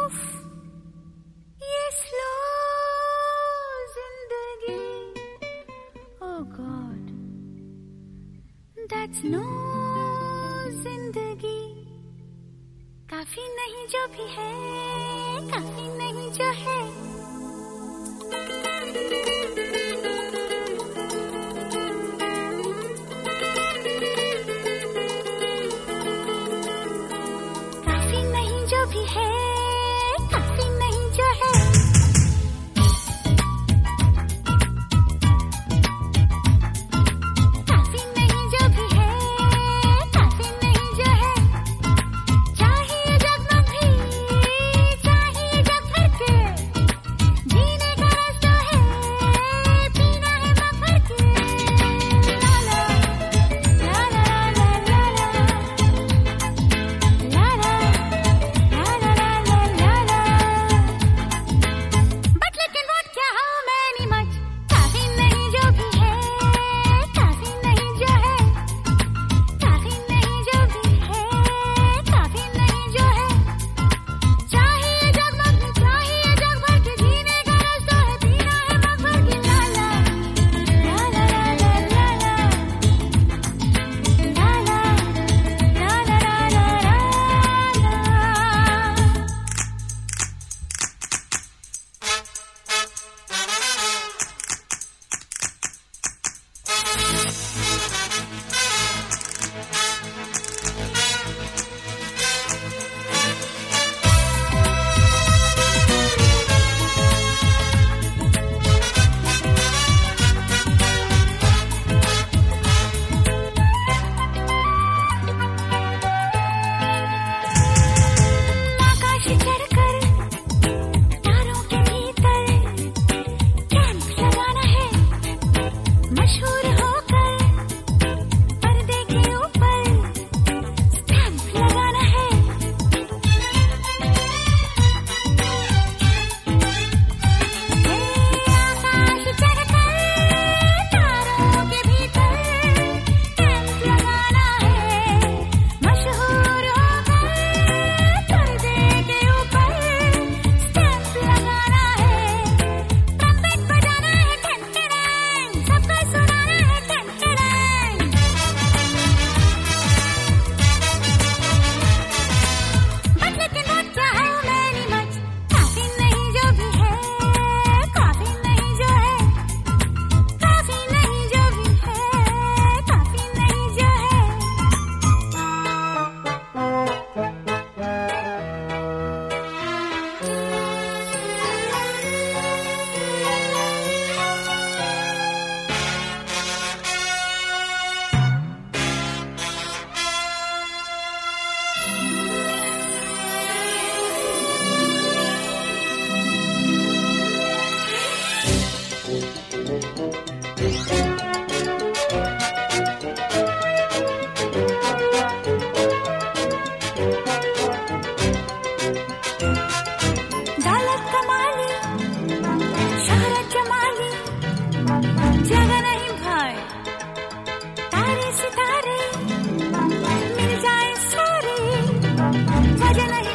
उफ, ये स्लो जिंदगी, oh God, that's no जिंदगी। काफी नहीं जो भी है, काफी नहीं जो है। काफी नहीं जो भी है, काफी नहीं जो है। काफी नहीं जो भी है, काफी नहीं जो है। चाहिए जगमग भी, चाहिए जग भर के, जीने का रस तो है, पीना है मग भर के। ला ला ला ला ला ला ला ला ला ला ला। But लेकिन what क्या how many much, काफी नहीं जो भी है, काफी नहीं जो है। काफी नहीं जो भी है, काफी नहीं जो है। चाहिए जगमग भी, चाहिए जग भर के, जीने का रस तो है, पीना है मग भर के। ला ला ला ला ला ला ला ला ला ला ला ला। आकाश चढ़कर तारों के भीतर कैंप लगाना है, मशहूर होकर पर्दे के ऊपर स्टैंप लगाना है। आकाश चढ़कर तारों के भीतर कैंप लगाना है, मशहूर होकर पर्दे के ऊपर स्टैंप लगाना है। ट्रम्पेट बजाना है, टन टन, सबको सुनाना है, टन टन। But लेकिन what क्या how many much, काफी नहीं जो भी है, काफी नहीं जो है। काफी नहीं जो भी है, काफी नहीं जो है। दौलत कमाली, शोहरत जमाली, जगह नहीं भाई, तारे सितारे मिल जाए सारे, वजह नहीं